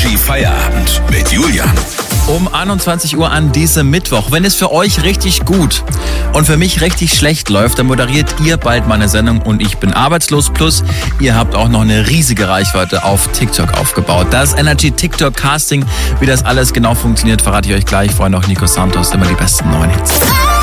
Energy Feierabend mit Julian. Um 21 Uhr an diesem Mittwoch. Wenn es für euch richtig gut und für mich richtig schlecht läuft, dann moderiert ihr bald meine Sendung und ich bin arbeitslos. Plus, ihr habt auch noch eine riesige Reichweite auf TikTok aufgebaut. Das Energy TikTok Casting, wie das alles genau funktioniert, verrate ich euch gleich. Vorher noch Nico Santos, immer die besten neuen Hits.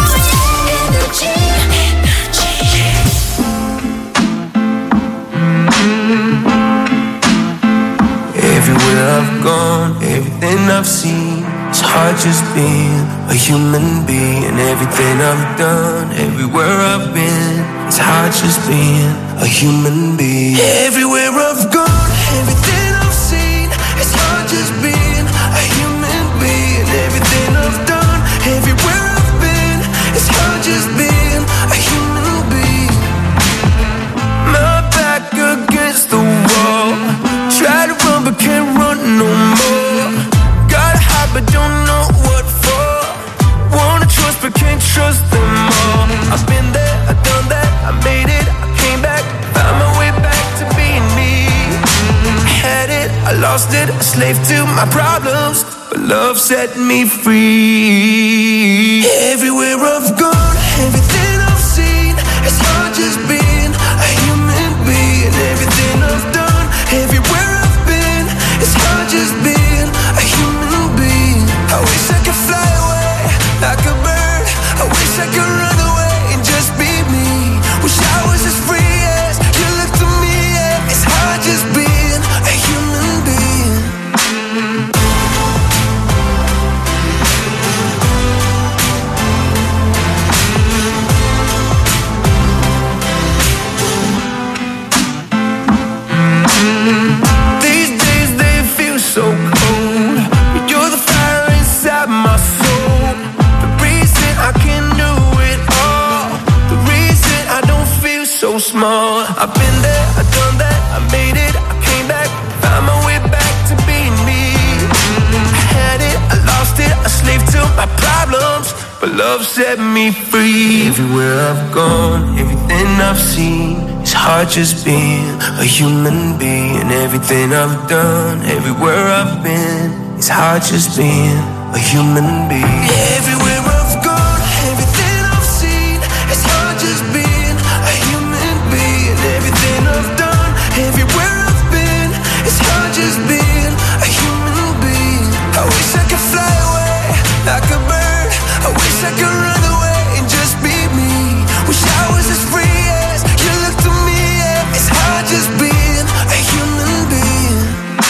Everywhere I've gone, everything I've seen, it's hard just being a human being. Everything I've done, everywhere I've been, it's hard just being a human being. Everywhere I've gone, everything I've seen, it's hard just being a human being. Everything I've done, everywhere I've been, it's hard just being a human being. My back against the wall, try to run but can't run no more. Gotta hide but don't know what for. Wanna trust but can't trust them all. I've been there, I've done that, I made it, I came back, found my way back to being me. I had it, I lost it, a slave to my problems, but love set me free. Everywhere I've gone, everything I've seen, it's hard just being a human being. Everything I've done, everywhere I've been, it's hard just being a human being. I wish I could fly away like a bird. I wish I could run away and just be me. Wish I was as free as you look to me. Yeah. It's hard just being a human being. These days they feel so cold, but you're the fire inside my soul. The reason I can do it all, the reason I don't feel so small. I've been there, I've done that, I made it, I came back, found my way back to being me. I had it, I lost it, a slave to my problems, but love set me free. Everywhere I've gone, everything I've seen, it's hard just being a human being. Everything I've done, everywhere I've been, it's hard just being a human being. Everywhere I've gone, everything I've seen, it's hard just being a human being. Everything I've done, everywhere I've been, it's hard just being a human being. I wish I could fly away like a bird. I wish I could run away and just be me. Wish I was as free as you look to me. Yeah. It's hard just being a human being.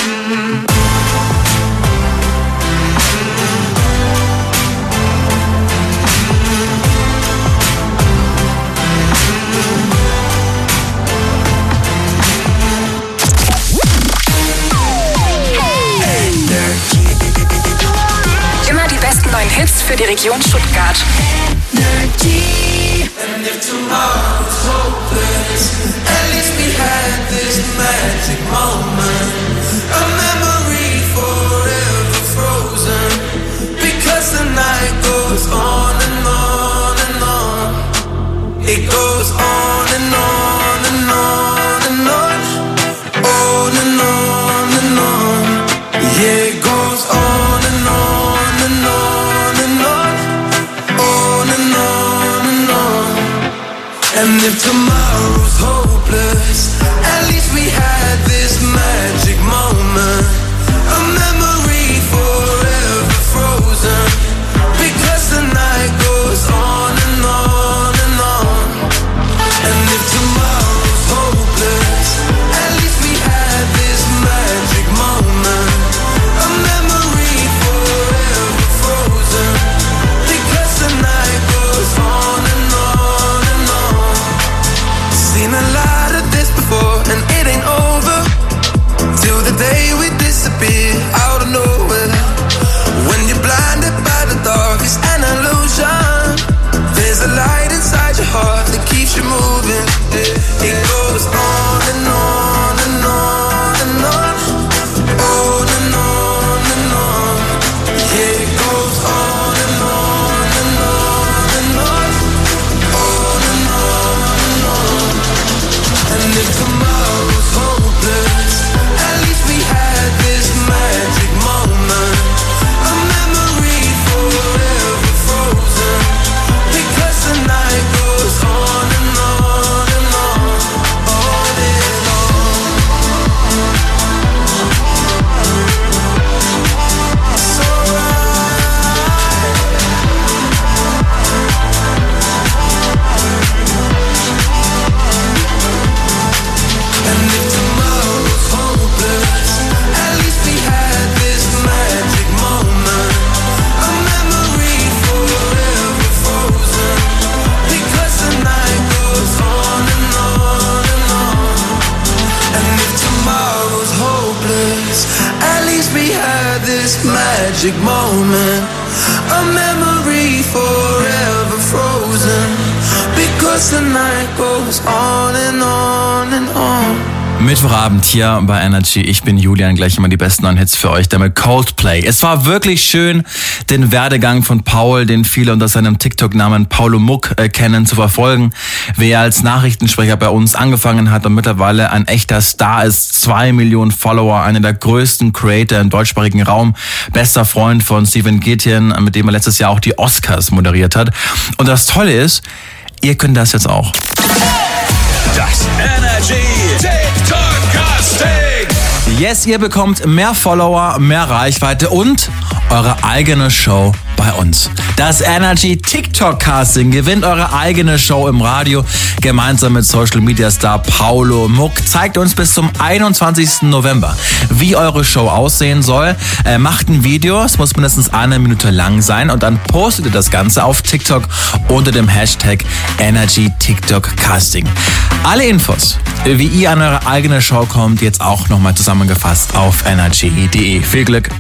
Immer die besten neuen Hits für die Region Stuttgart. And if tomorrow's hopeless, at least we had this magic moment, a memory forever frozen, because the night goes on and on and on. It goes on and on and on and on, on and on and on. Yeah, it goes on and on and on and on, on and on and on. And if tomorrow's hopeless, at least we had this magic moment, a memory forever frozen, because the night goes on and on and on. And if tomorrow's hopeless, at least we had this magic moment, a memory forever frozen, because the night goes on and on and on. Seen a lot of this before and it ain't over till the day we disappear out of nowhere. When you're blinded by the dark, it's an illusion. There's a light inside your heart that keeps you moving. It goes on and on and on and on, on and on and on. Yeah, it goes on and on and on and on, on and on and on. And if tomorrow's hopeless, at least we had this magic magic moment, a memory forever frozen, because the night goes on and on and on. Mittwochabend hier bei Energy. Ich bin Julian, gleich immer die besten neuen Hits für euch, damit Coldplay. Es war wirklich schön, den Werdegang von Paul, den viele unter seinem TikTok-Namen Paulo Muck kennen, zu verfolgen. Wer als Nachrichtensprecher bei uns angefangen hat und mittlerweile ein echter Star ist, 2 Millionen Follower, einer der größten Creator im deutschsprachigen Raum, bester Freund von Steven Gätjen, mit dem er letztes Jahr auch die Oscars moderiert hat. Und das Tolle ist, ihr könnt das jetzt auch. Das Energy TikTok Casting. Yes, ihr bekommt mehr Follower, mehr Reichweite und eure eigene Show bei uns. Das Energy TikTok Casting gewinnt eure eigene Show im Radio gemeinsam mit Social Media Star Paulo Muck. Zeigt uns bis zum 21. November, wie eure Show aussehen soll. Macht ein Video, es muss mindestens 1 Minute lang sein und dann postet ihr das Ganze auf TikTok unter dem Hashtag Energy TikTok Casting. Alle Infos, wie ihr an eure eigene Show kommt, jetzt auch nochmal zusammengefasst auf energy.de. Viel Glück!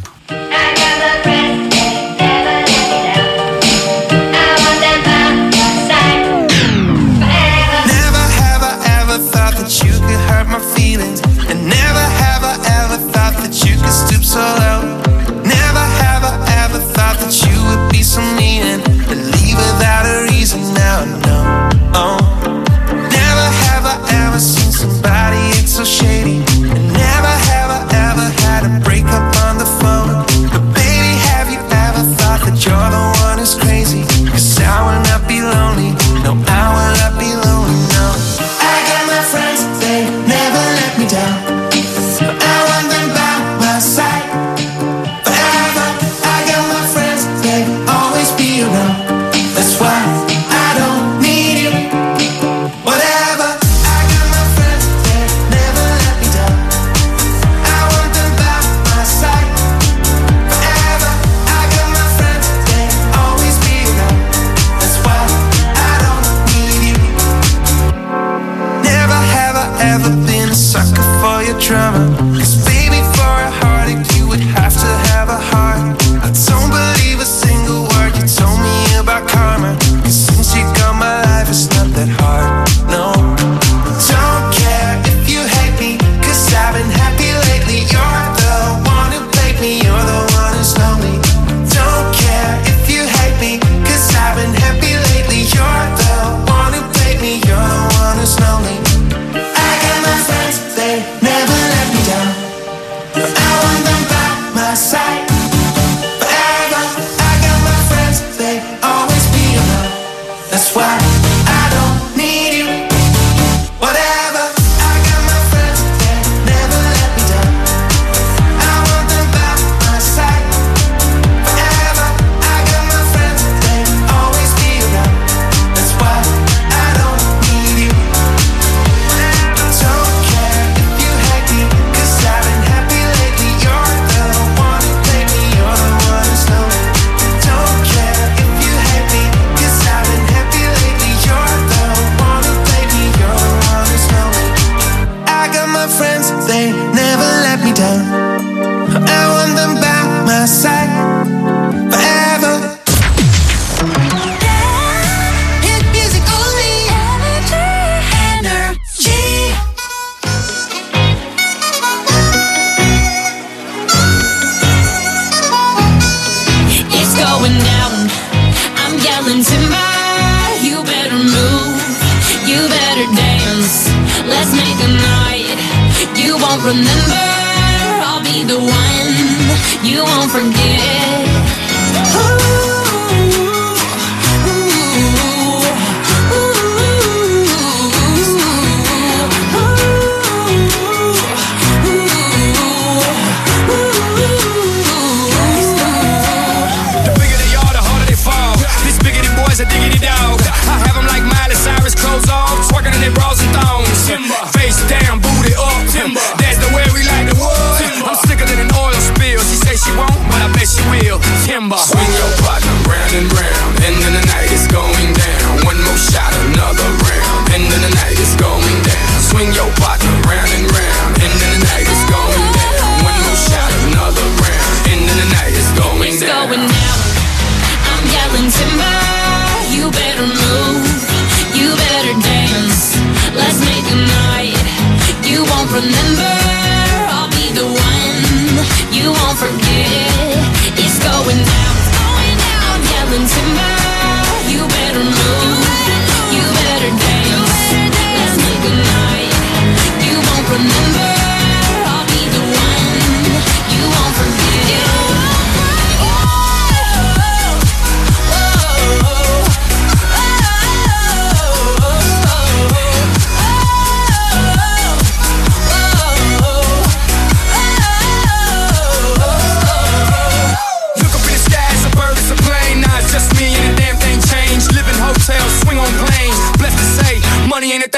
Stoop so low. Never have I ever thought that you would be so mean and leave without a reason. Now I know. Oh. Never have I ever seen somebody act so shady. And never have I ever had a breakup on the phone. But baby, have you ever thought that you're the one who's crazy? 'Cause I will not be lonely. No, I will not be lonely. No. I got my friends, they never let me down. I want them by my side forever. I got my friends, they always be around. That's why I don't need you. Whatever. I got my friends, they never let me down. I want them by my side forever. I got my friends, they always be around. That's why I don't need you. Never have I ever been a sucker for your drama. 'Cause baby, for a heartache you would have to have a heart. I don't believe a single word you told me about karma. 'Cause since you got my life it's not that hard, no. Don't care if you hate me, 'cause I've been happy lately. You're the one who played me, you're the one who's lonely. Don't care if you hate me, 'cause I've been happy lately. You're the one who played me, you're the one who's lonely. I got my friends, they never let me down. I want them by my side forever. I got my friends, they always be around. That's why I don't need you. Whatever. I got my friends, they never let me down. I want them by my side forever. I got my friends, they always be around. That's why I don't need you. Don't care if you hate me, 'cause I've been happy lately. You're the one who played me, you're the one who's lonely. Don't care if you hate me, 'cause I've been happy lately. You're the one who played me, you're the one who's lonely. I got my friends, they never let me down. I want them by my side forever. Hit music only. Energy. It's going down. I'm yelling timber. You better move. You better dance. Let's make a night you won't remember. I'll be the one you won't forget. The bigger they are, the harder they fall. These biggity boys are diggity dog. I have them like Miley Cyrus, clothes off, twerking in their bras and thongs. Face down, booty up. That's the way we like the wood. I'm sicker than an oil spill. She say she won't, but I bet she will. Timber. Swing your partner round and round, and then the night is going down. One more shot, another round, and then the night is going down. Swing your partner round and round, and then the night is going down. One more shot, another round, and then the night is going down.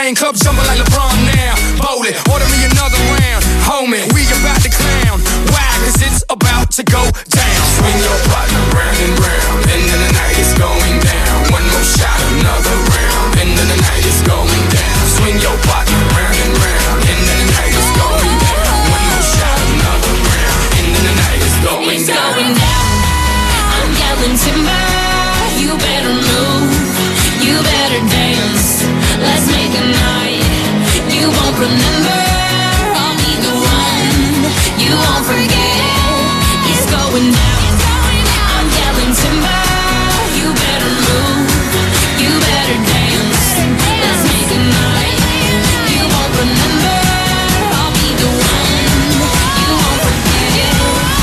thing, club jumping like LeBron now. Bowl it, order me another round. Homie, we about to clown. Why? Cause it's about to go down. Swing your partner round and round. End of the night is going down. One more shot, another round. End of the night is going down. Swing your partner round and round. End of the night is going down. One more shot, another round. End of the night is going down. It's going down. I'm yelling timber. You better move. You better dance. Let's make a night you won't remember. I'll be the one you won't forget. It's going down. I'm yelling timber. You better move. You better dance. Let's make a night you won't remember. I'll be the one you won't forget.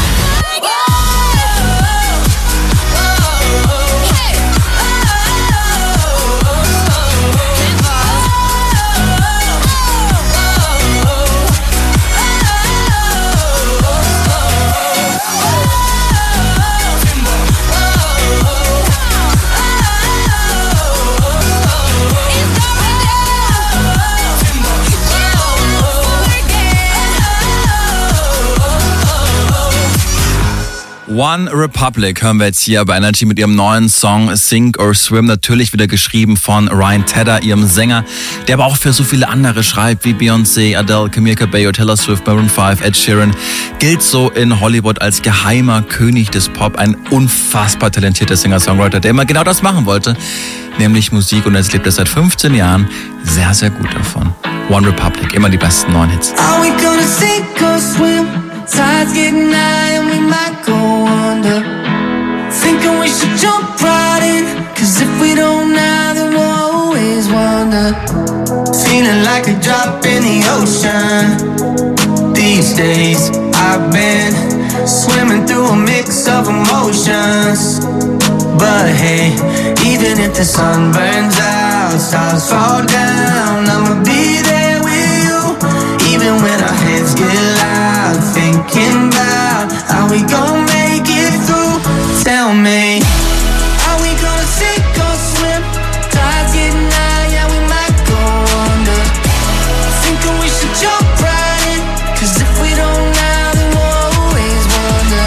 One Republic hören wir jetzt hier bei Energy mit ihrem neuen Song Sink or Swim, natürlich wieder geschrieben von Ryan Tedder, ihrem Sänger, der aber auch für so viele andere schreibt, wie Beyoncé, Adele, Camila Cabello, Taylor Swift, Maroon 5, Ed Sheeran, gilt so in Hollywood als geheimer König des Pop, ein unfassbar talentierter Singer-Songwriter, der immer genau das machen wollte, nämlich Musik, und jetzt lebt er seit 15 Jahren sehr, sehr gut davon. One Republic, immer die besten neuen Hits. Are we gonna sink or swim? Tide's getting high and we might go under. Thinking we should jump right in, cause if we don't now then we'll always wonder. Feeling like a drop in the ocean. These days I've been swimming through a mix of emotions. But hey, even if the sun burns out, stars fall down, I'ma be there with you. Even when our heads get loud, thinking about how we gon' make it through. Tell me, are we gonna sink or swim? Tide's getting high, yeah, we might go under. Thinking we should jump right in, cause if we don't now, then we'll always wonder.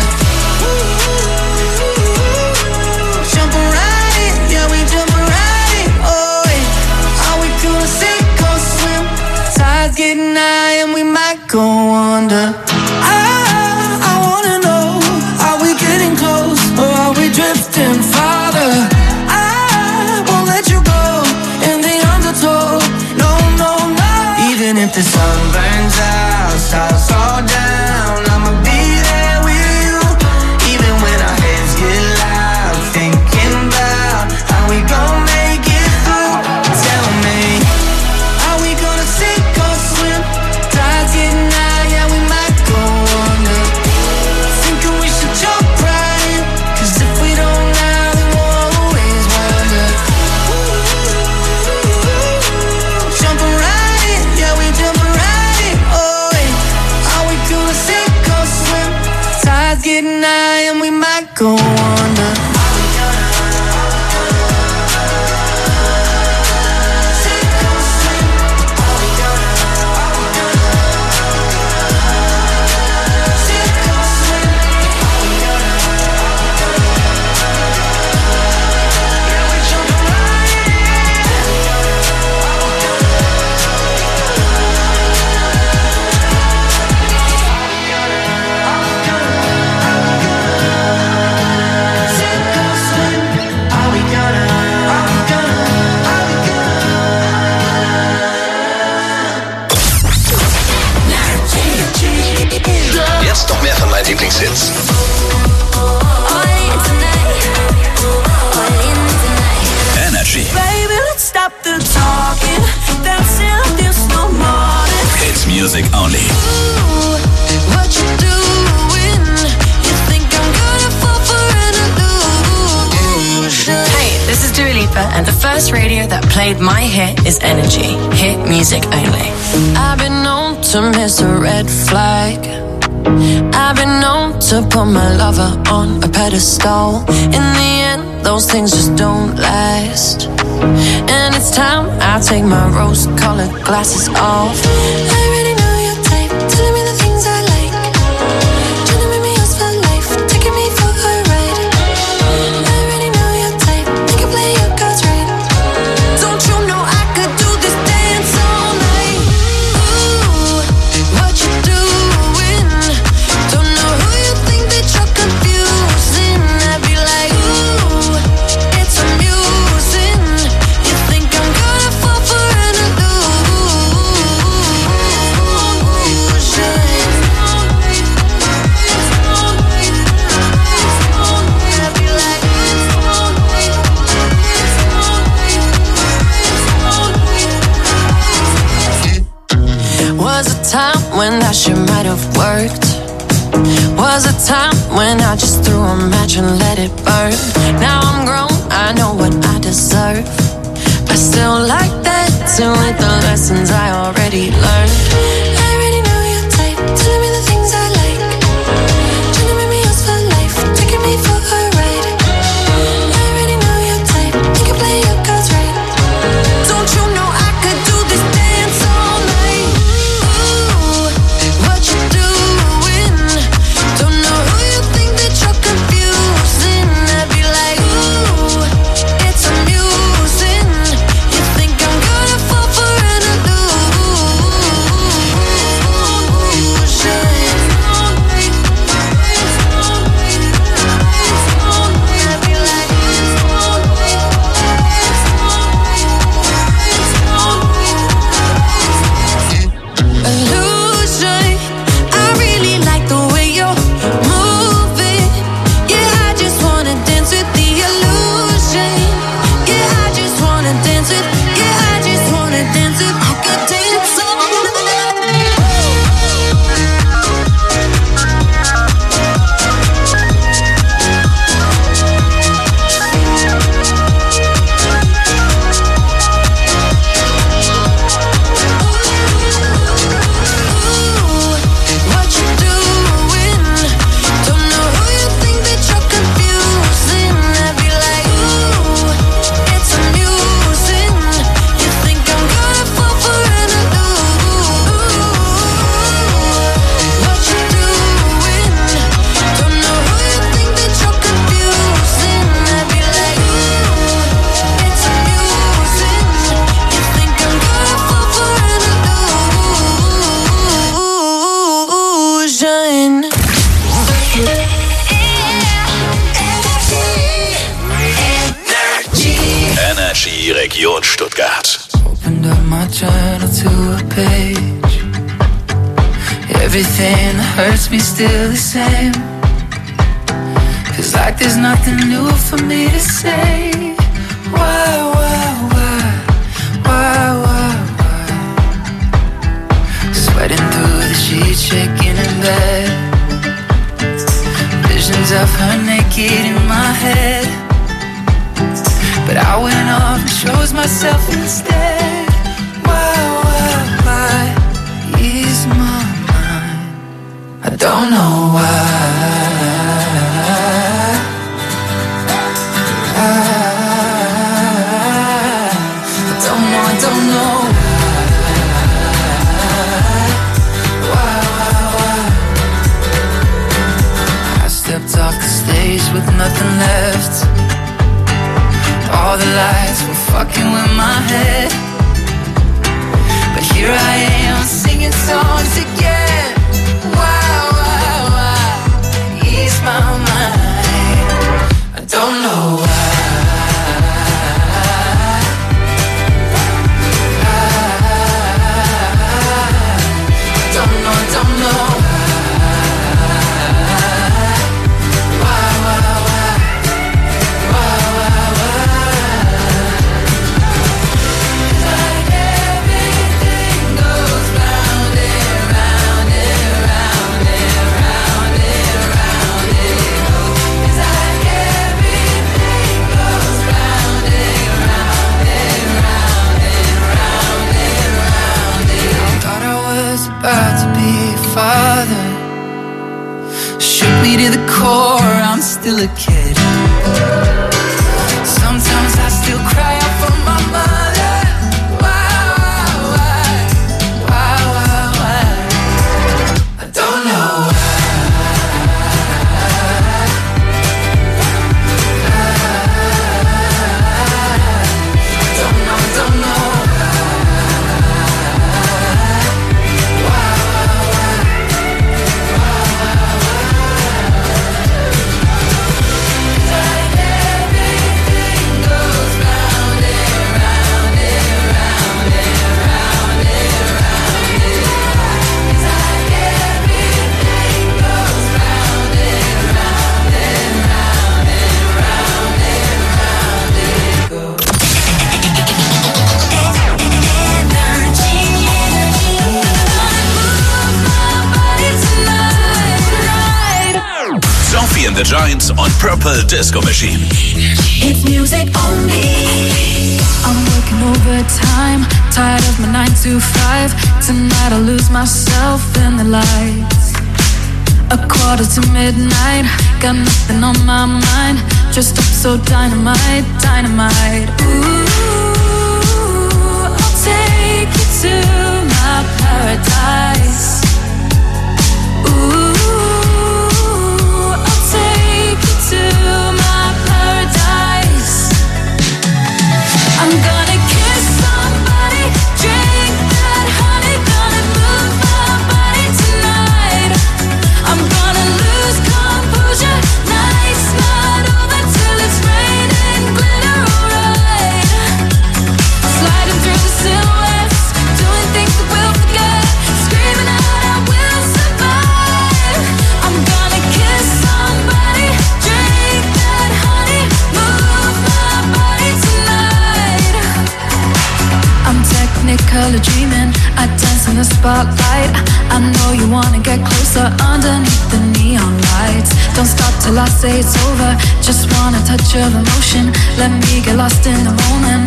Jumping right in, yeah, we jumping right in. Oh, yeah. Are we gonna sink or swim? Tide's getting high and we might go under. I wanna know, are we getting close or are we drifting farther? I won't let you go in the undertow. No, no, no. Even if the sun burns out, stars fall down, I'ma be there with you. Even when our heads get loud, thinking about how we gon' make it through. Tell me, are we gonna sink or swim? Tide's getting high, yeah, we might go under. Thinking we should jump right in, cause if we don't now, then we'll always wonder. Jumping right in, yeah, we jumping right in. Oh, yeah. Are we gonna sink or swim? Tide's getting high and we might go under. Jetzt noch mehr von meinen Lieblingshits. Energy. Baby, let's stop the talking. Dancing like there's no morning. It's music only. Ooh, what you doing? You think I'm gonna fall for an illusion? Hey, this is Dua Lipa, and the first radio that played my hit is Energy. Hit music only. I've been known to miss a red flag. I've been known to put my lover on a pedestal. In the end, those things just don't last. And it's time I take my rose-colored glasses off. I already know your type, telling me the things I like, trying to make me yours for life, taking me for a ride. I already know your type, you can play your cards right. Don't you know I could do this dance all night? Ooh, what you doing? Don't know who you think that you're confusing. I'd be like, ooh, it's amusing. You think I'm gonna fall for an Was a time when that shit might have worked. Was a time when I just threw a match and let it burn. Now I'm grown, I know what I deserve. I still like that too, with the lessons I already learned. I already know your type, telling me the things I like, trying to make me yours for life, taking me for a ride. I already know your type, you can play your cards right. Don't you know I could do this dance all night? Ooh, what you doing? Don't know who you think that you're confusing. I'd be like, ooh, it's amusing. You think I'm gonna fall for an illusion. I really like the way you're moving. Yeah, I just wanna dance with the illusion. Yeah, I just wanna dance with. Yeah, I just wanna dance with. I could dance all what you doing? Don't know who you think that you're confusing. I'd be like, ooh, it's amusing. You think I'm gonna fall for an what you doing? Don't know who you think that you're confusing. I'd be like, ooh, it's amusing. You think I'm gonna fall for an illusion. Energy Region Stuttgart. Opened up my journal to a page. Everything that hurts me still the same. Feels like there's nothing new for me to say. Why? Sweating through the sheets, shaking in bed. Visions of her naked in my head. But I went off and chose myself instead. Why ease my mind? I don't know why. I don't know why. I stepped off the stage with nothing left. All the lights were fucking with my head. But here I am singing songs again. Why ease my mind? I don't know why. I don't know. About to be a father. Shook me to the core, I'm still a kid. the Giants und Purple Disco Machine. It's music only. I'm working overtime, tired of my 9 to 5. Tonight I'll lose myself in the lights. 1:45, got nothing on my mind. Dressed up so dynamite, dynamite. Ooh, I'll take you to my paradise. Ooh, I'll take you to my paradise. I'm gonna kiss somebody, drink that honey, gonna move my body tonight. I'm gonna lose composure, night's not over till it's raining glitter, alright. Sliding through the silhouettes, doing things that we'll forget, screaming out I will survive. I'm gonna kiss somebody, drink that honey, move my body tonight. I'm technicolor dreaming, I dance in the spotlight. I know you wanna get closer underneath the neon lights. Don't stop till I say it's over, just want a touch of emotion. Let me get lost in the moment.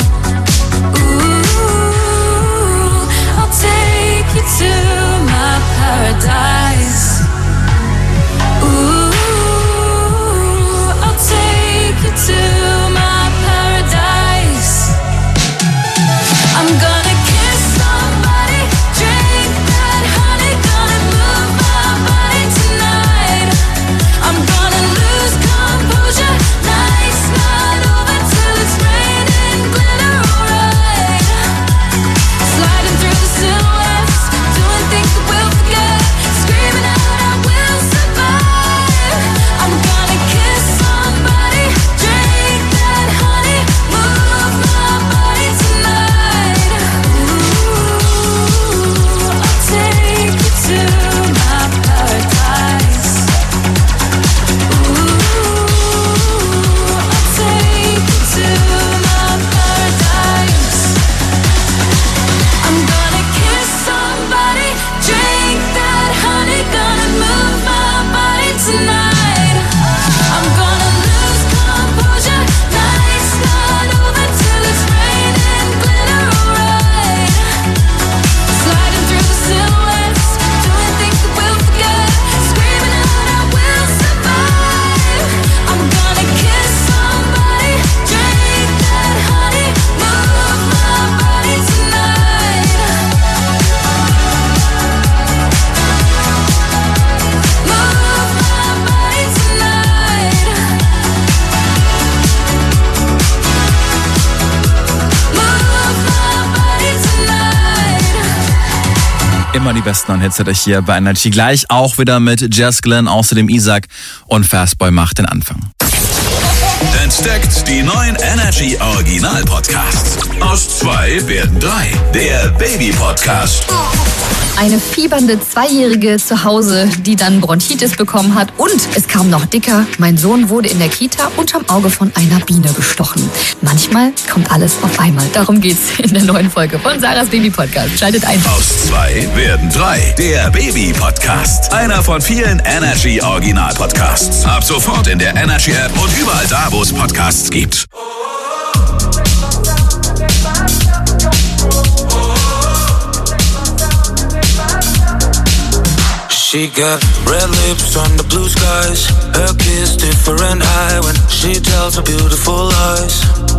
Ooh, I'll take you to my paradise. Ooh, I'll take you to my paradise. I'm gonna kiss somebody, drink that honey, gonna move my body tonight. I'm gonna lose composure, night's not over till it's raining glitter, alright. Sliding through the silhouettes, doing things that we'll forget, screaming out I will survive. I'm gonna kiss somebody, drink that honey, move my body tonight. Ooh, I'll take you to my paradise. Ooh, I'll take you to my paradise. I'm gonna kiss somebody, drink that honey, gonna move my body tonight. I'm gonna lose composure, night's not over till it's raining glitter, alright. Sliding through the silhouettes, doing things that we'll forget, screaming out I will survive. I'm gonna kiss somebody, drink that honey, move my body tonight. Move my body tonight. Move my body tonight. Immer die besten neuen Hits hat euch hier bei Energy. Gleich auch wieder mit Jess Glynn, außerdem Isaac und Fastboy macht den Anfang. Entdeckt die neuen Energy Original Podcasts. Aus 2 werden 3. Der Baby Podcast. Eine fiebernde Zweijährige zu Hause, die dann Bronchitis bekommen hat. Und es kam noch dicker. Mein Sohn wurde in der Kita unterm Auge von einer Biene gestochen. Manchmal kommt alles auf einmal. Darum geht's in der neuen Folge von Sarahs Baby Podcast. Schaltet ein. Aus 2 werden 3. Der Baby Podcast. Einer von vielen Energy Original Podcasts. Ab sofort in der Energy App und überall da, wo es Podcasts gibt. She got red lips under blue skies. Her kiss different high when she tells her beautiful lies.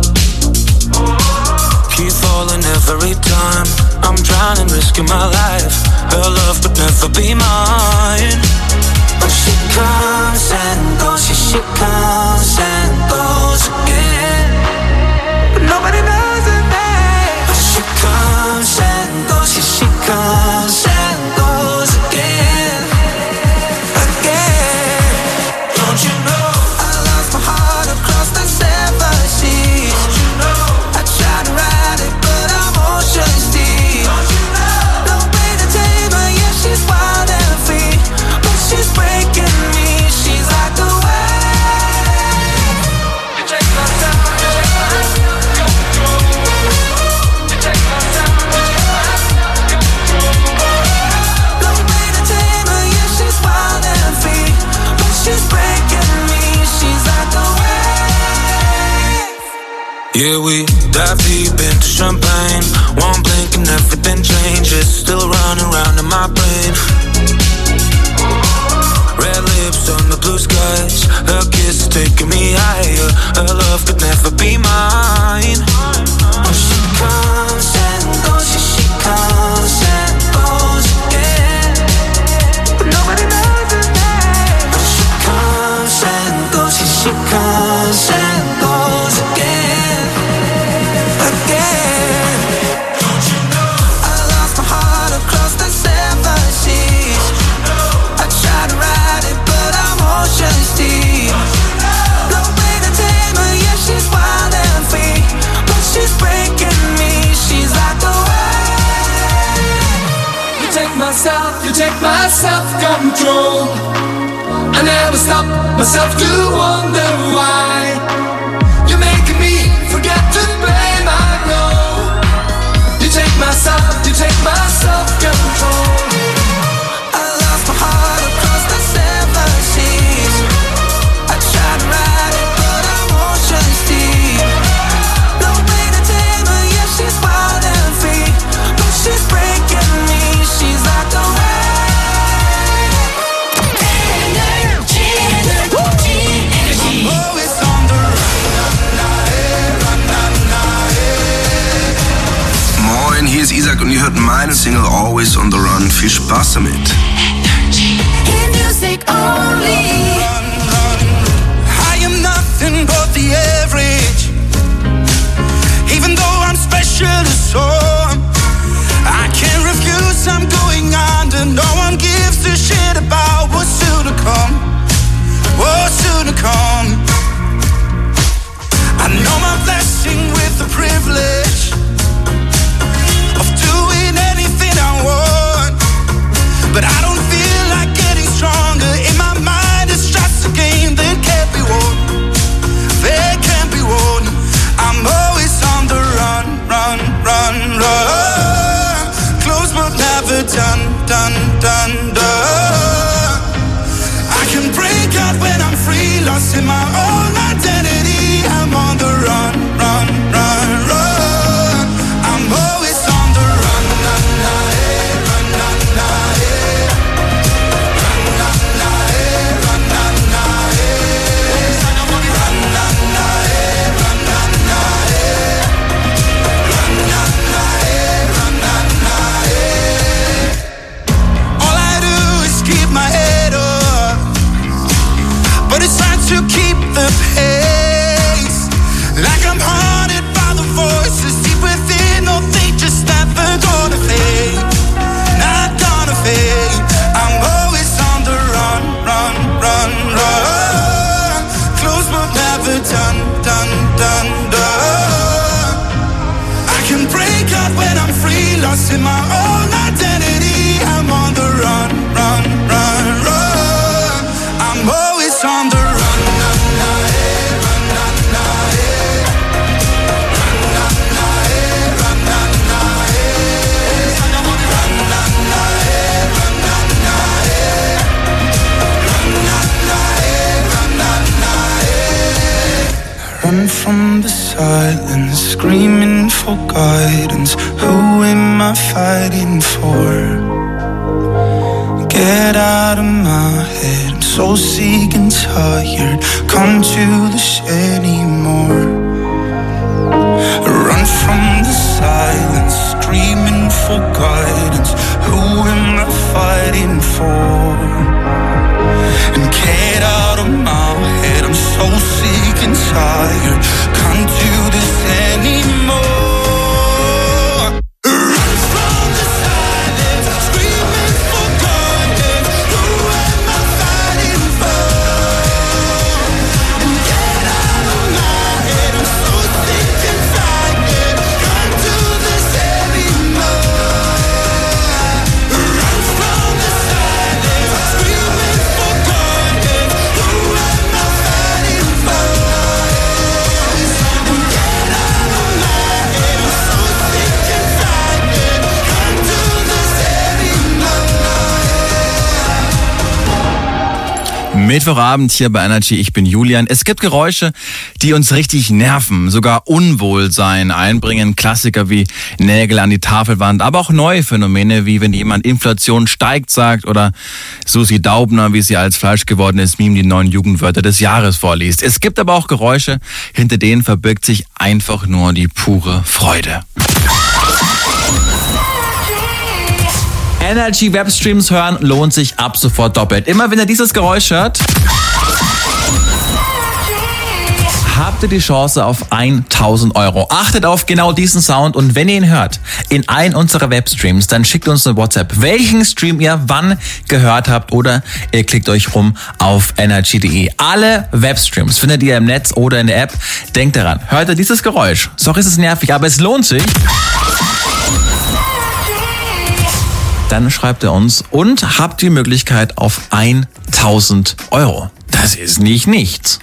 Keep falling every time. I'm drowning, risking my life. Her love could never be mine. But she comes and goes, yeah, she comes and goes again. But nobody knows her name. But she comes and goes, yeah, she comes and goes again. Don't you know I lost my heart across the 7 seas? Don't you know I tried to ride it, but I'm ocean's deep. Don't you know no way to tame her, yeah, she's wild and free, but she's breaking me. She's like a wave. Yeah, we dive deep into champagne. One blink and everything changes. Still running around in my brain. Red lips on the blue skies. Her kiss is taking me higher. Her love could never be mine. Oh, she comes and goes. Yeah, she comes and goes again. But nobody knows her name. Oh, she comes and goes. Yeah, she comes and goes again. You take my self-control. I never stop myself to wonder why. You're making me forget to blame I know. You take my self-control. I lost my heart across the 7 seas. I tried to ride it, but I'm ocean's deep. No way to tame her, yeah, she's wild and free. But she's breaking me, she's like a Hier ist Isaac und ihr hört meine Single Always on the Run. Viel Spaß damit. I am nothing but the average. Even though I'm special to some, I can't refuse, I'm going under. No one gives a shit about what's soon to come. What's soon to come. I know my blessing with the privilege of doing anything I want, but I don't feel like getting stronger. In my mind it's just a game that can't be won. That can't be won. I'm always on the run, run, run, run. Close but never done, done, done, done. I can break out when I'm free, lost in my own identity. I'm on the run, run, run, run. I'm always on the run, na, na, eh, run, na, na, eh. Run, na, na, eh, run, na, na, eh. Run, na, na, eh, run, na, na, eh. Run, na, na, eh, run, na, na, eh. All I do is keep my head up, but it's hard to keep the pace. Like I'm haunted by the voices deep within. No, they just never gonna fade. Not gonna fade. I'm always on the run, run, run, run. Close but never done, done, done, done. I can break out when I'm free, lost in my own identity. I'm on the run, run, run, run. I'm always on the run, na, na, eh, run, na, na, eh. Run, na, na, eh, run, na, na, eh. Run, na, na, eh, run, na, na, eh. Run, na, na, eh, run, na, na, eh. Run from the silence, screaming for guidance. Who am I fighting for? Get out of my head, I'm so sick and tired. Come to this anymore. Run from the silence, screaming for guidance. Who am I fighting for? And get out of my head, I'm so sick and tired. Can't do this anymore. Run from the silence, screaming for guidance. Who am I fighting for? And get out of my head, I'm so sick and tired. Can't do this anymore. Run from the silence, screaming for guidance. Who am I fighting for? Mittwochabend hier bei Energy, ich bin Julian. Es gibt Geräusche, die uns richtig nerven, sogar Unwohlsein einbringen. Klassiker wie Nägel an die Tafelwand, aber auch neue Phänomene, wie wenn jemand Inflation steigt sagt oder Susi Daubner, wie sie als Fleisch gewordenes Meme die neuen Jugendwörter des Jahres vorliest. Es gibt aber auch Geräusche, hinter denen verbirgt sich einfach nur die pure Freude. Energy Webstreams hören lohnt sich ab sofort doppelt. Immer wenn ihr dieses Geräusch hört, habt ihr die Chance auf 1.000 Euro. Achtet auf genau diesen Sound und wenn ihr ihn hört in einen unserer Webstreams, dann schickt uns eine WhatsApp, welchen Stream ihr wann gehört habt oder ihr klickt euch rum auf energy.de. Alle Webstreams findet ihr im Netz oder in der App. Denkt daran, hört ihr dieses Geräusch. Sorry, es ist nervig, aber es lohnt sich. Dann schreibt ihr uns und habt die Möglichkeit auf 1.000 Euro. Das ist nicht nichts.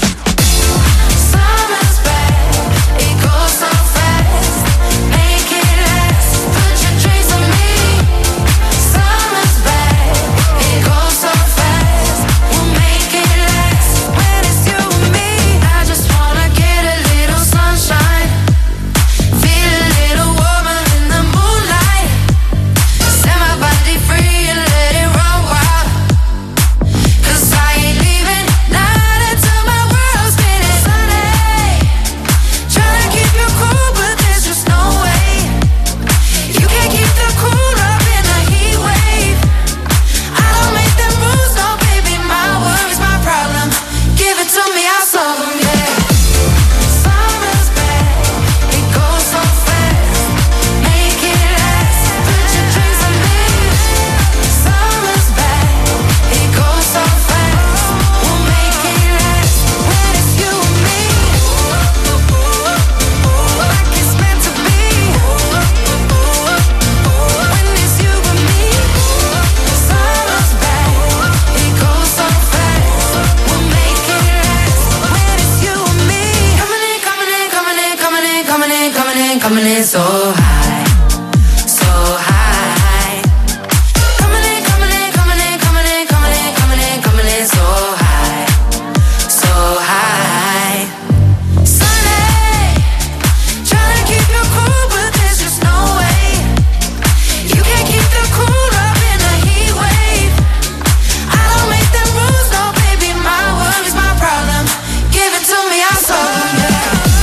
Coming in so high, so high. Coming in, coming in, coming in, coming in, coming in, coming in, coming in so high, so high. Sunday, trying to keep you cool, but there's just no way. You can't keep the cool up in a heat wave. I don't make them rules, no baby, my worries, my problem. Give it to me, I'll solve them, yeah.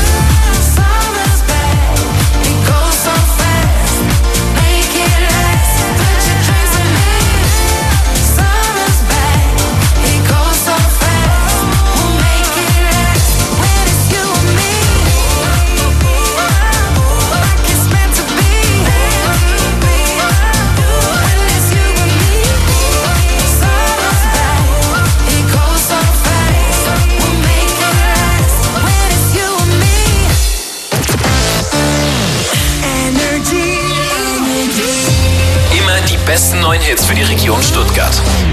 Besten neuen Hits für die Region Stuttgart.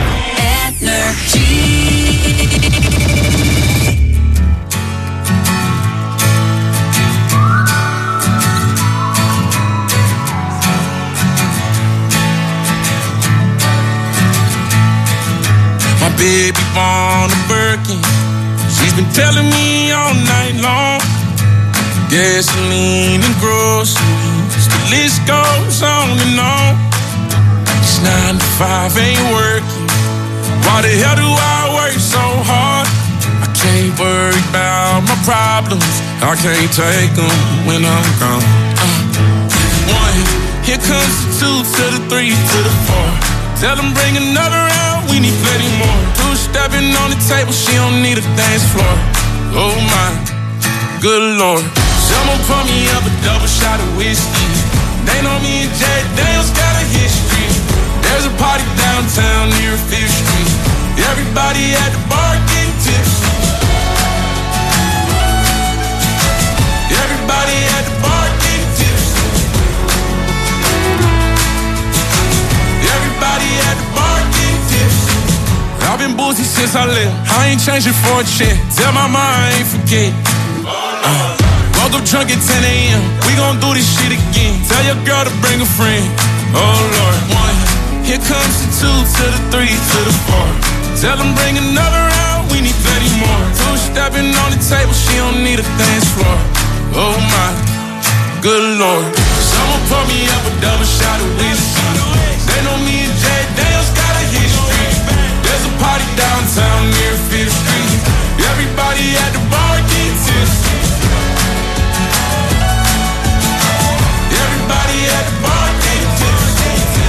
My baby born a Birkin. She's been telling me all night long. Gasoline and groceries, the list goes on and on. 9 to 5 ain't working. Why the hell do I work so hard? I can't worry about my problems. I can't take them when I'm gone. 1, here comes the 2 to the 3 to the 4. Tell them bring another round, we need plenty more. 2 stepping on the table, she don't need a dance floor. Oh my, good lord. Someone pour me up a double shot of whiskey. They know me and Jay Daniels got a history. There's a party downtown near 5th Street. Everybody at the bar getting tipsy. Everybody at the bar getting tipsy. Everybody at the bar getting tipsy. I've been boozy since I left. I ain't changing for a check. Tell my mom I ain't forget. Woke up drunk at 10 a.m. We gon' do this shit again. Tell your girl to bring a friend. Oh Lord. 1, here comes the 2 to the 3 to the 4. Tell them bring another round, we need 30 more. Two stepping on the table, she don't need a dance floor. Oh my, good Lord. Someone pour me up a double shot of whiskey. They know me and Jay Daniels got a history. There's a party downtown near 5th Street. Everybody at the bar getting tipsy. Everybody at the bar getting tipsy.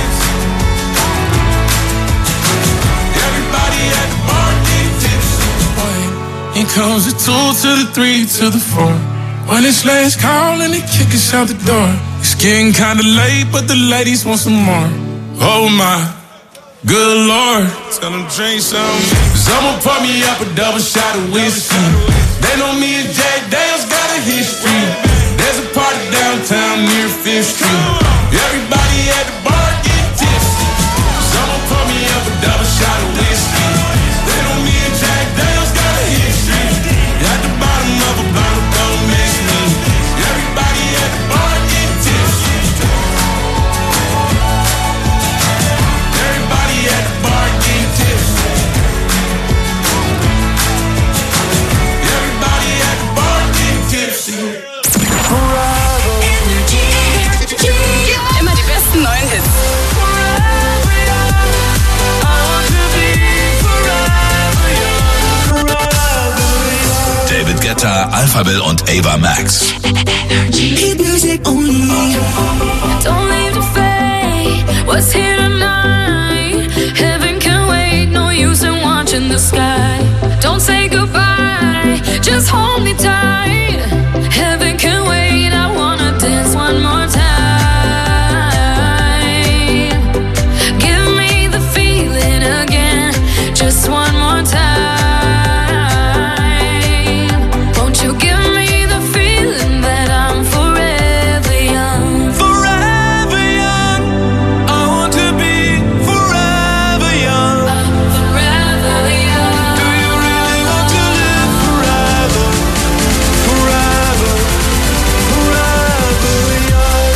Everybody at the bar getting tipsy. Here comes the 2 to the 3 to the 4. When it's last call and they kick us out the door. It's getting kinda late, but the ladies want some more. Oh my, good Lord. Tell them drink some. Someone pour me up a double shot of whiskey. They know me and Jack Daniels got a history. There's a party downtown near 5th Street. Everybody at the bar get tipsy. Someone pour me up a double shot of whiskey. They know me and Jack Daniels got a history. At the bottom of a bottle, don't miss me. Everybody at the bar get tipsy. Everybody at the bar get tipsy. Everybody at the bar get tipsy. Immer die besten neuen Hits. David Guetta, Alphabet und Ava Max. Don't leave the fate. What's here tonight? Heaven can wait. No use in watching the sky. Don't say goodbye. Just hold me tight. Heaven can wait. I wanna dance one more time. Give me the feeling again. Just one more time. Won't you give me the feeling that I'm forever young? Forever young. I want to be forever young. Forever young. Do you really want to live forever? Forever, forever young.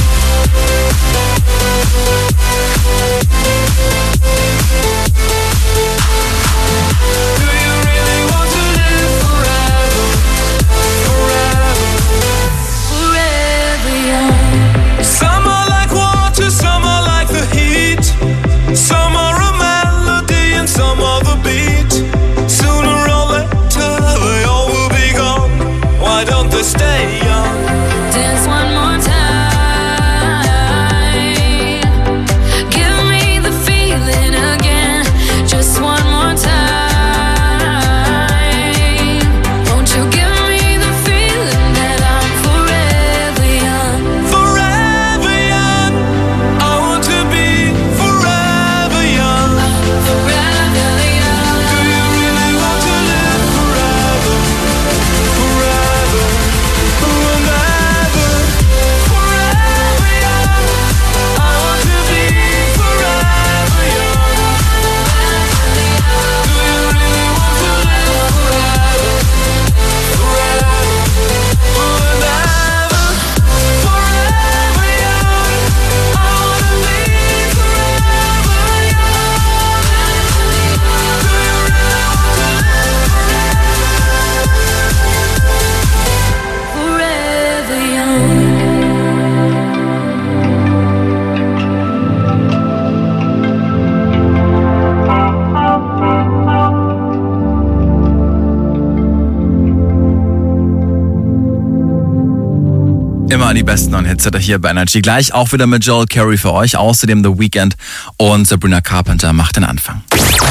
Do you really want to live forever? Forever. Forever young. Some are like water, some are like the heat. Some are a melody and some are the beat. Sooner or later they all will be gone. Why don't they stay young? Dance one more time. Give me the feeling again. Just one more time. Won't you give me the feeling that I'm forever young? Forever young. I want to be forever young. Forever young. Do you really want to live forever? Forever, forever, forever young. I want to be forever young. Do you really want to live forever? Forever, forever, forever young. I want to be forever young. Do you really want to live Forever young. Immer die besten neuen Hits hat er hier bei Energy. Gleich auch wieder mit Joel Corry für euch. Außerdem The Weeknd und Sabrina Carpenter macht den Anfang.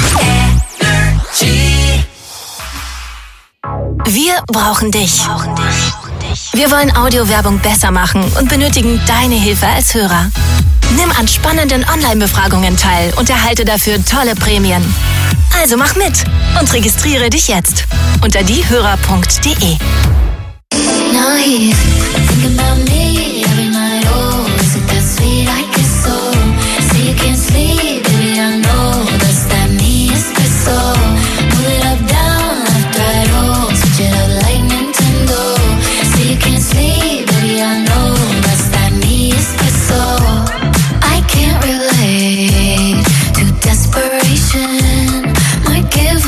Wir brauchen dich. Wir wollen Audiowerbung besser machen und benötigen deine Hilfe als Hörer. Nimm an spannenden Online-Befragungen teil und erhalte dafür tolle Prämien. Also mach mit und registriere dich jetzt unter diehörer.de. Now he's thinking about me every night. Oh, isn't that sweet? I guess so. Say you can't sleep, baby, I know. That's that me espresso. Move it up, down, left, right, oh. Switch it up like Nintendo. Say you can't sleep, baby, I know. That's that me espresso. I can't relate to desperation. Might give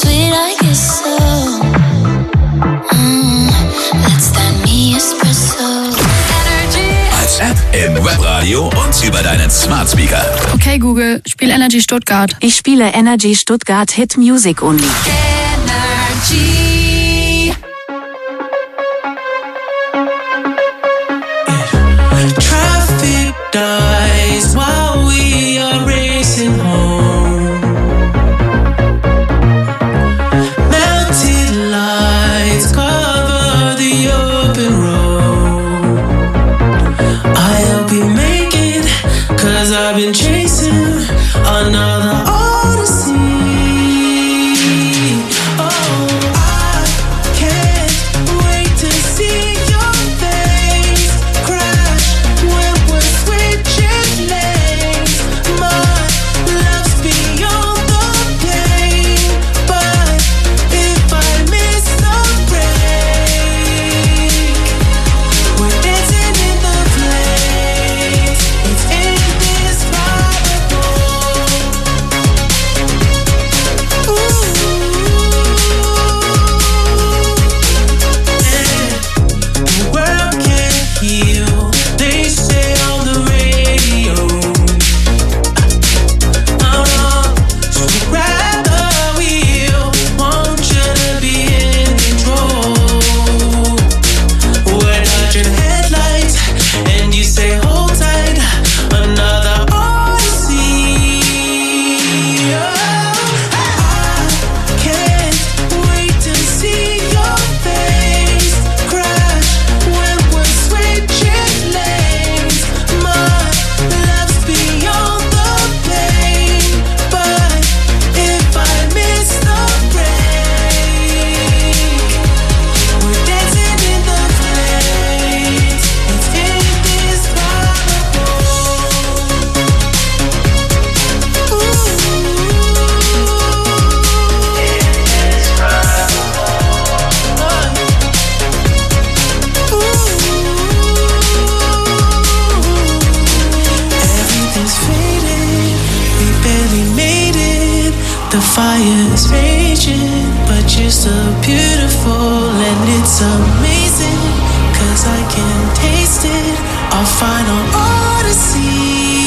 sweet, I guess so. That's that me espresso. Als App im Webradio und über deinen Smart Speaker. Okay Google, spiel Energy Stuttgart. Ich spiele Energy Stuttgart Hit Music Only. Energy. Traffic dies while we are racing home. Melted lights cover the open road. I hope you make it, 'cause I've been chasing another odyssey. Oh, I can't wait to see your face crash when we're switching lanes. My love's beyond the pain, but if I miss the break, we're dancing in the flames. It's indescribable. The world can't heal, they say on the radio. Oh no, so grab the wheel, want you to be in control. We're dodging headlights, and you say hold tight, another odyssey. Oh, I can't wait to see your face crash when we're switching lanes. My love's beyond the pain, but if I miss the break, we're dancing in the flames. It's indescribable. Everything's faded, we barely made it. The fire's raging, but you're so beautiful and it's amazing, 'cause I can taste it, our final odyssey.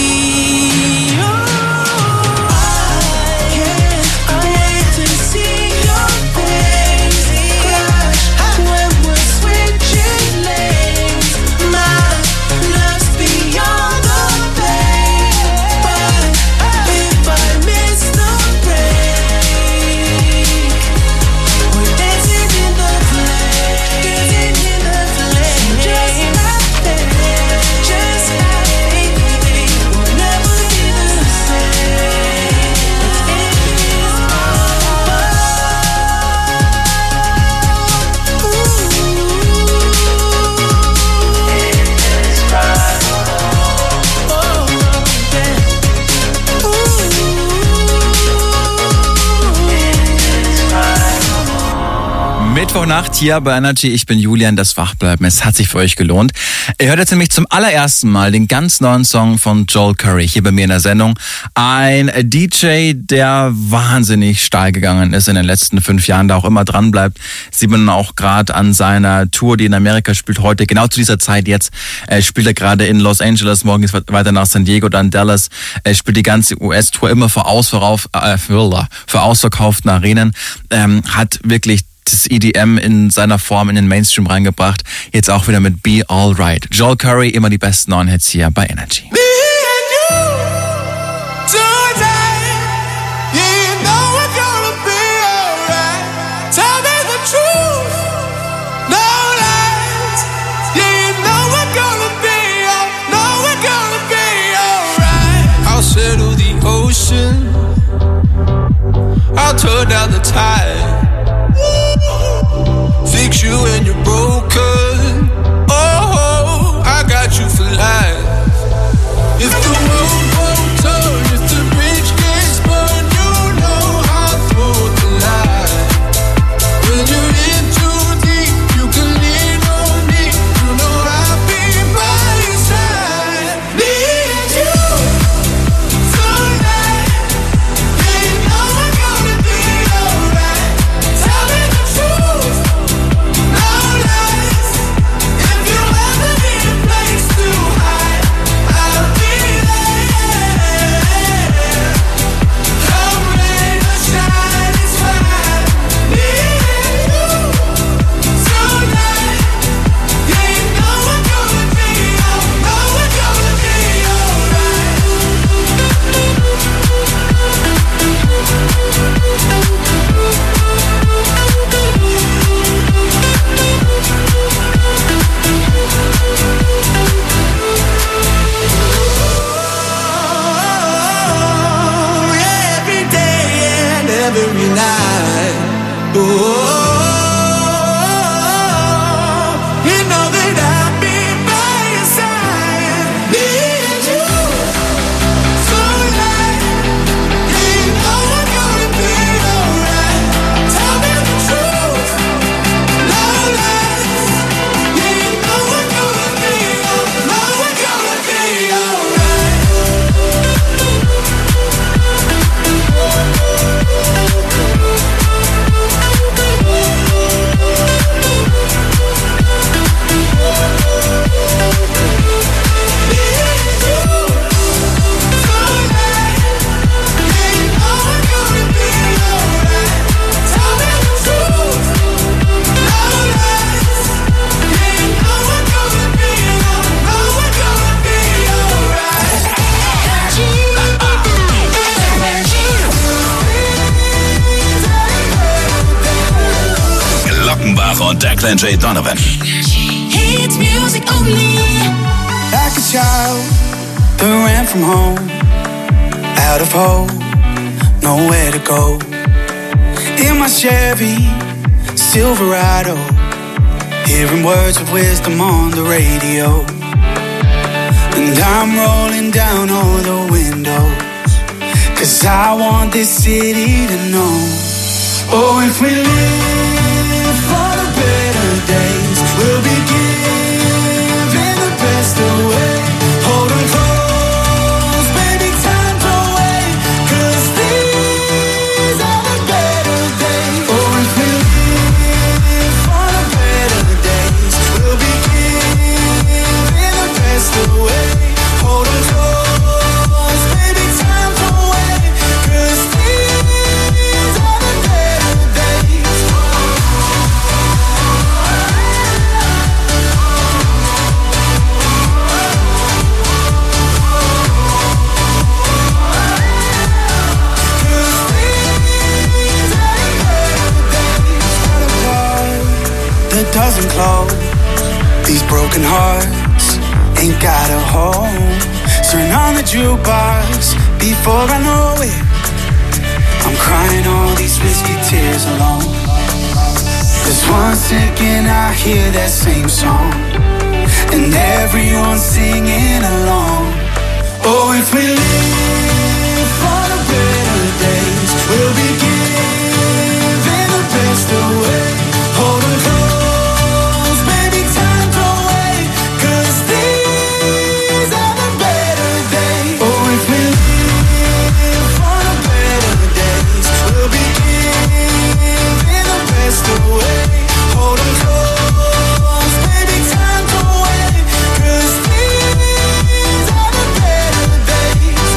Oh, I can't wait to see your face crash when we're switching lanes. My love's beyond the pain, but if I miss the break, we're dancing in the flames. Just like that, just like we'll never be the same. Mittwochnacht hier bei Energy. Ich bin Julian, das Wachbleiben. Es hat sich für euch gelohnt. Ihr hört jetzt nämlich zum allerersten Mal den ganz neuen Song von Joel Curry hier bei mir in der Sendung. Ein DJ, der wahnsinnig steil gegangen ist in den letzten 5 Jahren, da auch immer dran bleibt. Sieht man auch gerade an seiner Tour, die in Amerika spielt heute. Genau zu dieser Zeit jetzt spielt er gerade in Los Angeles, morgen ist weiter nach San Diego, dann Dallas. Er spielt die ganze US-Tour immer für ausverkauften Arenen. Hat wirklich das EDM in seiner Form in den Mainstream reingebracht. Jetzt auch wieder mit Be Alright. Joel Curry, immer die besten neuen Hits hier bei Energy. Settle the ocean, I'll turn down the tide, fix you when you're broken. Oh, I got you for life. If the world won't turn, if the bridge gets burned, you know I'll throw the line. When you're in too deep, you can lean on me. You know I'll be by your side. Need you. Tonight, you know we're gonna be alright. Offenbach und Declan J. Donovan. Hits music only. Like a child that ran from home, out of hope, nowhere to go. In my Chevy Silverado, hearing words of wisdom on the radio. And I'm rolling down all the windows, 'cause I want this city to know. Oh, if we live for the better days, we'll be giving the best away. Hold 'em close, baby, time to wait, 'cause these are the better days. Oh, if we live for the better days, we'll be giving the best away. Hold 'em close, baby, time to wait, 'cause these are the better days. That doesn't close. These broken hearts ain't got a home. Turn on the jukebox before I know it. I'm crying all these whiskey tears alone. 'Cause one second I hear that same song, and everyone's singing along. Oh, if we live for the better days, we'll be giving the best away. Hold 'em close, baby, time to wait, 'cause these are the better days. Oh, if we live for the better days, we'll be giving the best away. Hold 'em close, baby, time to wait, 'cause these are the better days.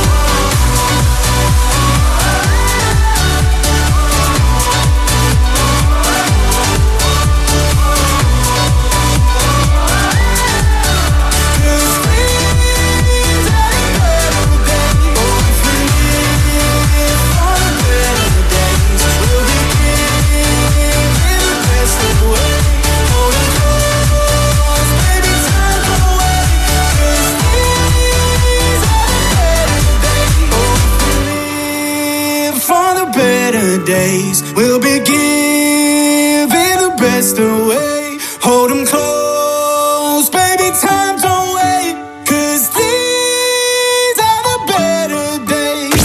Days we'll be giving the best away. Hold 'em close, baby, time to wait, 'cause these are the better days.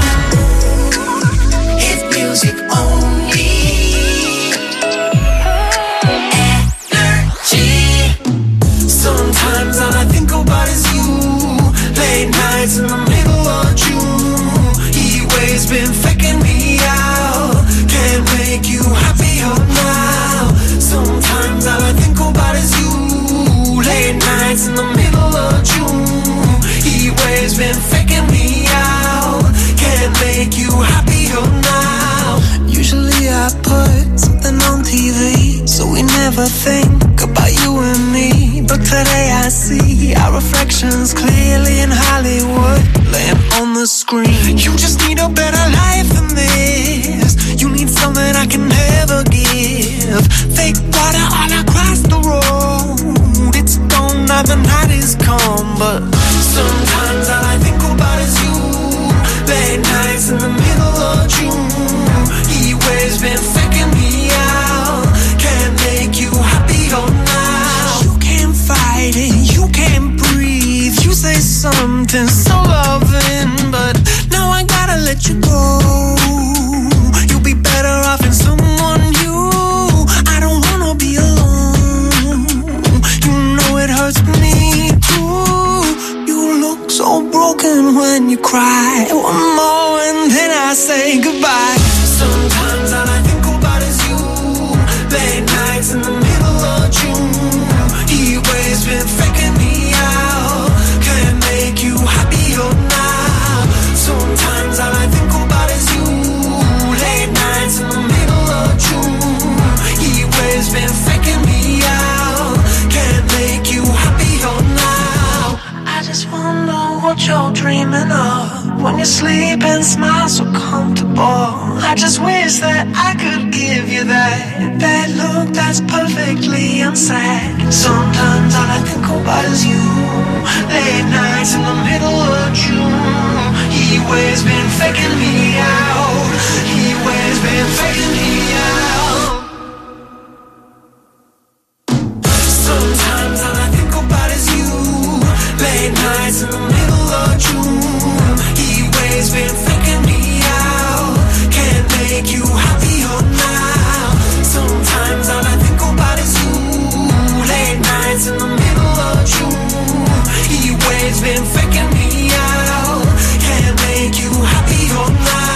Hit music only. Energy. Sometimes all I think about is you. Late nights in the middle of June. Heat waves been faking me out. Can't make you happier now. Sometimes all I think about is you. Late nights in the middle of June. Heat waves been faking me out. Can't make you happier now. Usually I put something on TV, so we never think about you and me. But today I see our reflections clearly in Hollywood, laying on the screen. You just need a better life than this. You need something I can never give. Fake water all across the road. It's gone now, the night is come. But sometimes all I think about is you. Late nights in the middle of June. Heat waves been faking me out. Can't make you happier now. you can't fight it, you can't breathe. You say something so loving, but now I gotta let you go. You'll be better off in someone new. I don't wanna be alone. You know it hurts me too. You look so broken when you cry. One more and then I say goodbye. Sometimes all I think about is you. Late nights in the middle of June. Heat waves been faking me out. Can't make you happier now. Sometimes all I think about is you. Late nights in the middle of June. Heat waves been faking me out. Can't make you happier now. I just wonder what you're dreaming of when you sleep and smile so comfortable. I just wish that I could give you that that look that's perfectly unsad. Sometimes all I think about is you. Late nights in the middle of June. He waves been faking me out. He waves been faking me out. Sometimes all I think about is you. Late nights in the middle of June. He waves been faking me out. Can't make you happier now. Sometimes all I think about is you. Late nights in the middle of June. He waves been faking me out. Can't make you happier now.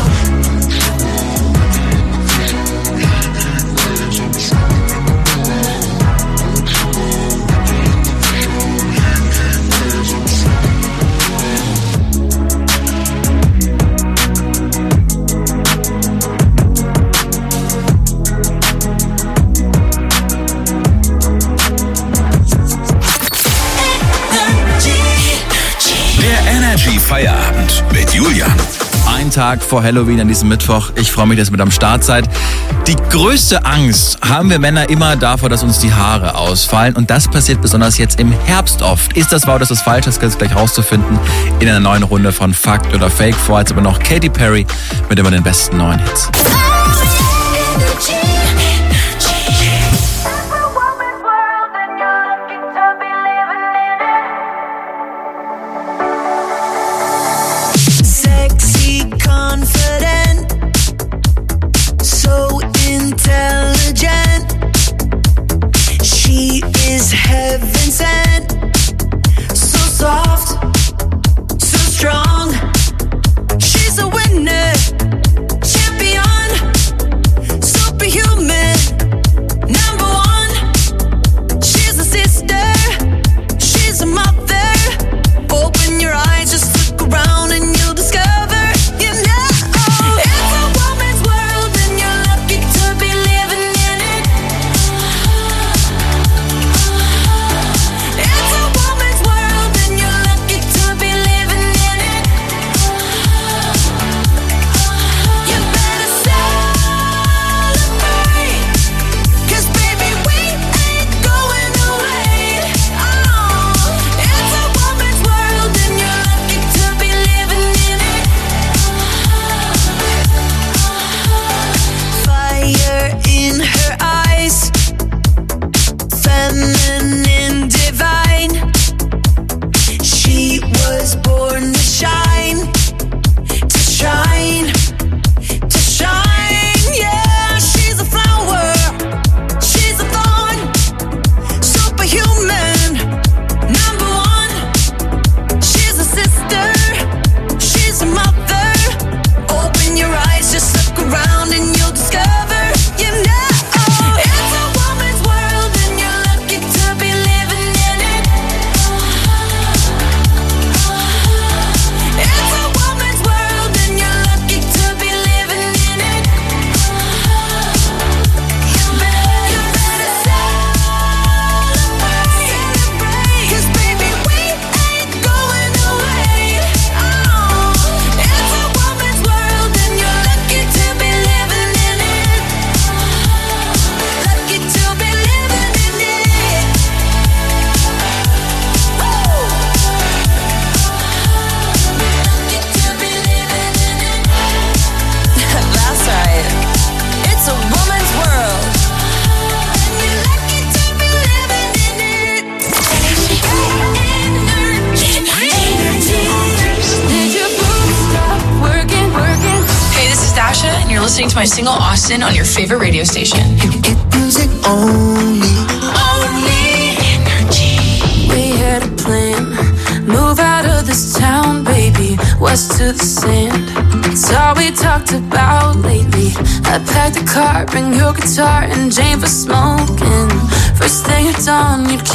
Feierabend mit Julian. Ein Tag vor Halloween an diesem Mittwoch. Ich freue mich, dass ihr mit am Start seid. Die größte Angst haben wir Männer immer davor, dass uns die Haare ausfallen. Und das passiert besonders jetzt im Herbst oft. Ist das wahr oder ist das falsch? Das gilt gleich rauszufinden in einer neuen Runde von Fakt oder Fake. Vorher jetzt aber noch Katy Perry mit immer den besten neuen Hits. Heaven sent, so soft, so strong. She's a winner, champion, superhuman, number one. She's a sister, she's a mother. Open your eyes, just look around and you'll discover, you know, it's a woman's world and you're lucky to be living in it. Feminine, divine. She was born to shine, to shine, to shine. Yeah, she's a flower, she's a thorn, superhuman, number one. She's a sister, she's a mother. Open your eyes, just look around and you'll discover, you know. Listening to my single Austin on your favorite radio station. Music only. Only energy. We had a plan. Move out of this town, baby. West to the sand. It's all we talked about lately. I packed the car, bring your guitar and Jane for smoking. First thing at dawn, you'd